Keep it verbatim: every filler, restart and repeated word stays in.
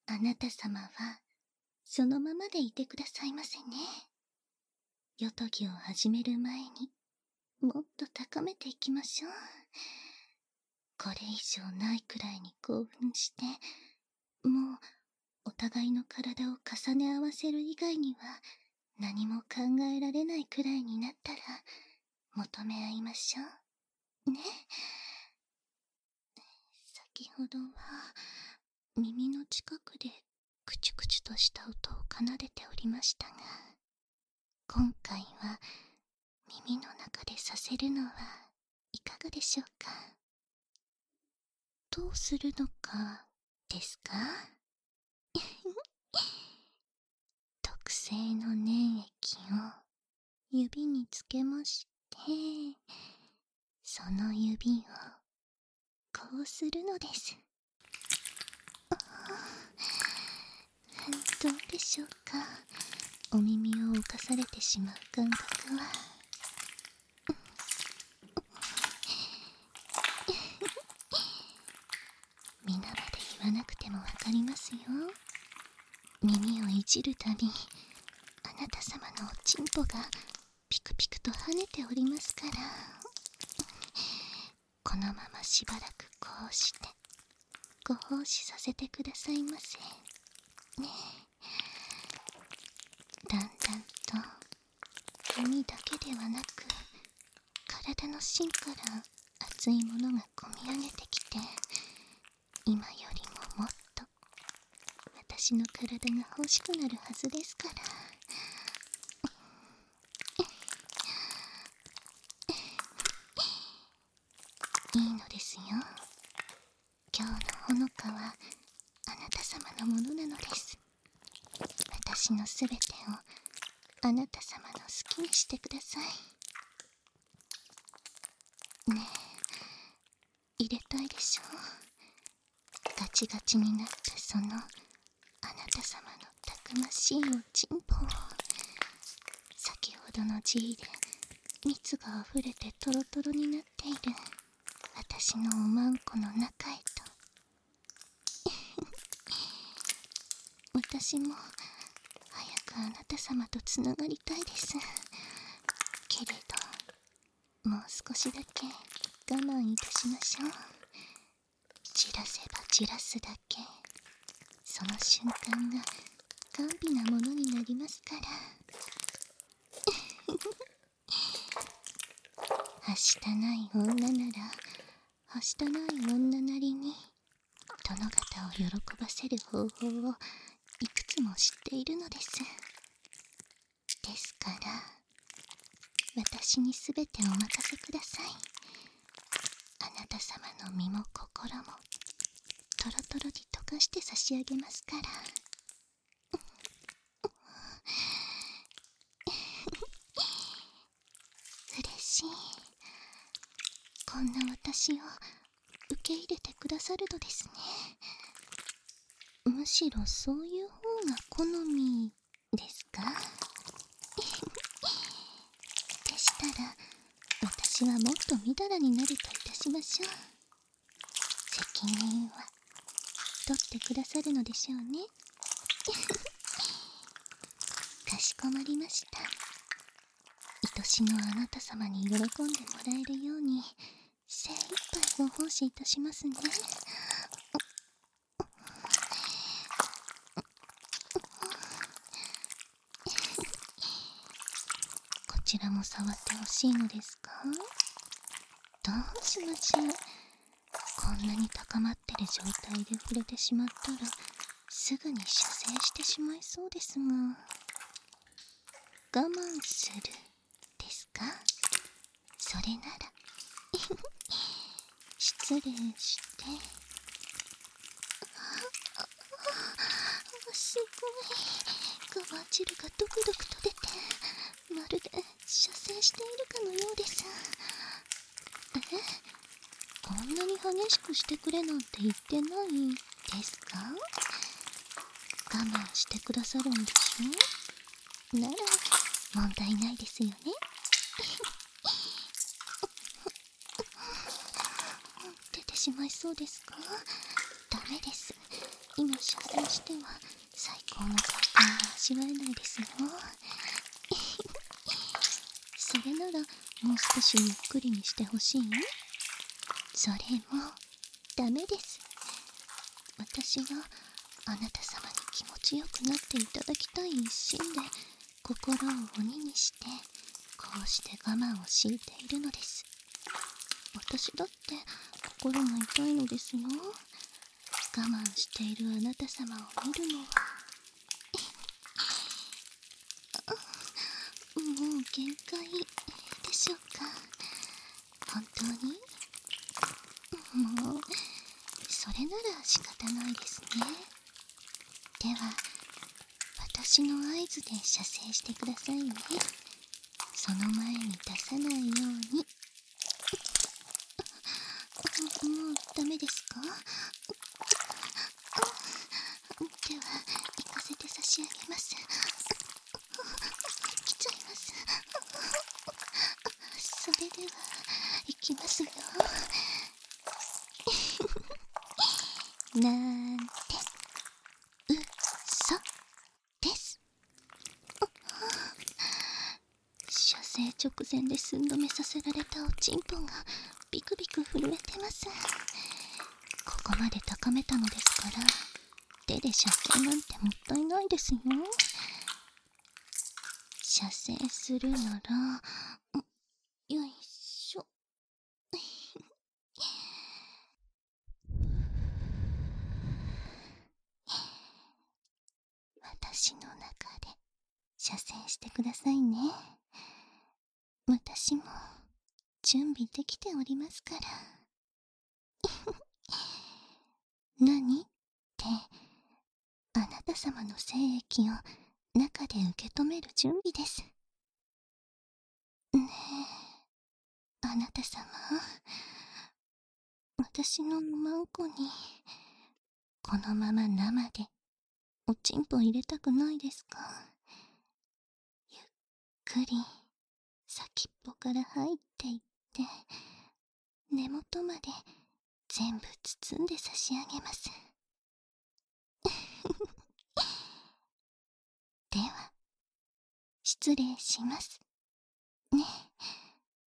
あなた様はそのままでいてくださいませね。夜とぎを始める前にもっと高めていきましょう。これ以上ないくらいに興奮して、もうお互いの体を重ね合わせる以外には何も考えられないくらいになったら求め合いましょうね。先ほどは耳の近くでクチュクチュとした音を奏でておりましたが、今回は耳の中でさせるのはいかがでしょうか。どうするのかですか。特製の粘液を指につけまして、その指をこうするのです。どうでしょうか。お耳を侵されてしまう感覚は。皆まで言わなくてもわかりますよ。耳をいじるたびあなた様のおちんぽがピクピクと跳ねておりますから、このまましばらくこうしてご奉仕させてくださいませね。だんだんと耳だけではなく体の芯から熱いものがこみ上げてきて、今よりももっと私の体が欲しくなるはずですから。いいのですよ。今日のほのかはあなた様のものなのです。私のすべてをあなた様の好きにしてくださいね。え、入れたいでしょう。ガチガチになったそのあなた様のたくましいおちんぽを、先ほどの G で蜜があふれてトロトロになっている私のおまんこの中へと私も早くあなた様とつながりたいです。けれどもう少しだけ我慢いたしましょう。じらせばじらすだけその瞬間が甘美なものになりますから。はしたない女ならはしたない女なりに殿方を喜ばせる方法をいくつも知っているのです。ですから私にすべてお任せください。あなた様の身も心もトロトロに溶かして差し上げますから。嬉しい。こんな私を受け入れてくださるのですね。むしろそういう方が好みですか。でしたら私はもっとみだらになるといたしましょう。責任は取ってくださるのでしょうね。かしこまりました。愛しのあなた様に喜んでもらえるように精一杯ご奉仕いたしますね。こちらも触ってほしいのですか。どうしましょう。こんなに高まってる状態で触れてしまったらすぐに射精してしまいそうですが、我慢するですか。それなら失礼して。すごい。ガバ汁がドクドクと出てまるで射精しているかのようです。え、こんなに激しくしてくれなんて言ってないですか。我慢してくださるんでしょ。なら問題ないですよね。出てしまいそうですか。ダメです。 今遮断しては最高の快感が味わえないですよ。それならもう少しゆっくりにしてほしい？それもダメです。私はあなた様に気持ちよくなっていただきたい一心で心を鬼にしてこうして我慢を強いているのです。私だって心が痛いのですよ。我慢しているあなた様を見るのはもう限界でしょうか。本当に？もうそれなら仕方ないですね。では私の合図で射精してくださいね。その前に出さないように。もうダメですか？では行かせて差し上げます。来ちゃいます。それでは行きますよ。なんて嘘です。射精直前で寸止めさせられたおちんぽがビクビク震えてます。ここまで高めたのですから手で射精なんてもったいないですよ。射精するならよいしょ。私の中で射精してくださいね。私も準備できておりますから。何ってあなた様の精液を中で受け止める準備です。ねえあなた様、私のマンコにこのまま生でおちんぽ入れたくないですか？ゆっくり先っぽから入っていって根元まで全部包んで差し上げます。では失礼しますね。